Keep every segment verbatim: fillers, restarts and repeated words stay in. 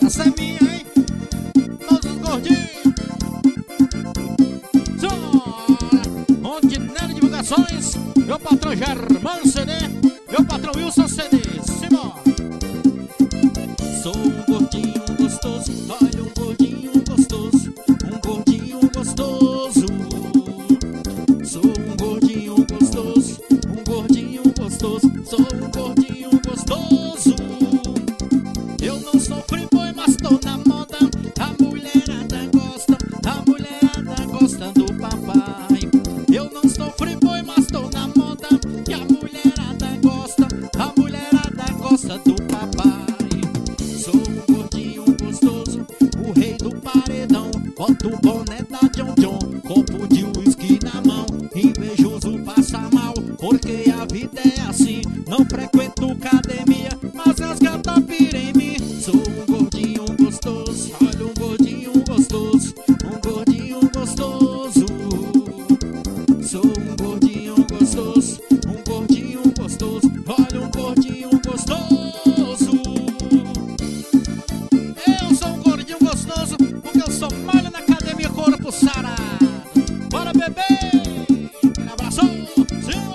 Essa é minha, hein? Todos os gordinhos. Rondinelli Divulgações. Meu patrão Germano C D. Meu patrão Wilson C D. Simão. Sou um gordinho gostoso, olha um gordinho gostoso, um gordinho gostoso. Sou um gordinho gostoso, um gordinho gostoso, sou um gordinho gostoso. Eu não sou free-boy, mas tô na moda. A mulherada gosta, a mulherada gosta do papai. Eu não sou free-boy, mas tô na moda. E a mulherada gosta, a mulherada gosta do papai. Sou um gordinho gostoso, o rei do paredão. Boto o boné da John John, copo de uísque na mão. Invejoso passa mal, porque a vida é assim. Não frequento academia, mas as gatas piram em mim. Sou um gordinho gostoso, olha um gordinho gostoso, um gordinho gostoso. Sou um gordinho gostoso, um gordinho gostoso, olha um gordinho gostoso. Eu sou um gordinho gostoso, porque eu sou malho na academia, corpo sarado. Bora, bebê! Um abraço! Sim!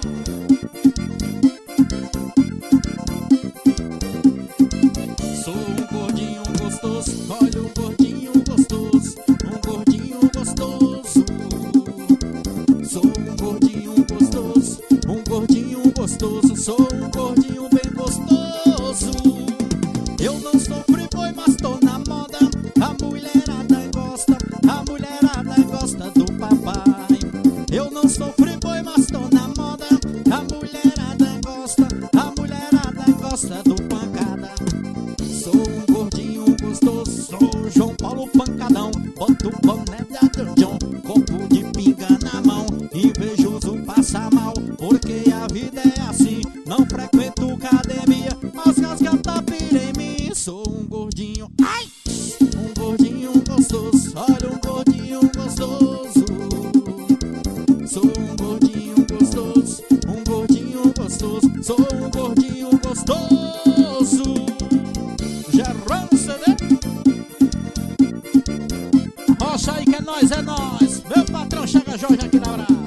Sou um gordinho gostoso, olha um gordinho gostoso, um gordinho gostoso. Sou um gordinho gostoso, um gordinho gostoso, sou um gordinho bem gostoso. Eu não sou free-boy, mas tô na moda. A mulherada gosta, a mulherada gosta do papai. Eu não sou free-boy, mas tô na moda. A mulherada gosta, a mulherada gosta do pancada. Sou um gordinho gostoso, sou João Paulo Pancadão. Boto o boné da John John, copo de pinga na mão. Invejoso passa mal, porque a vida é assim. Não frequento academia, mas as gatas piram em mim. Sou um gordinho, ai! Um gordinho gostoso, olha um gordinho gostoso. Sou um gordinho gostoso, um gordinho gostoso, sou um gordinho gostoso. Germano C D. Roça aí que é nós, é nós. Meu patrão chega Jorge aqui na hora.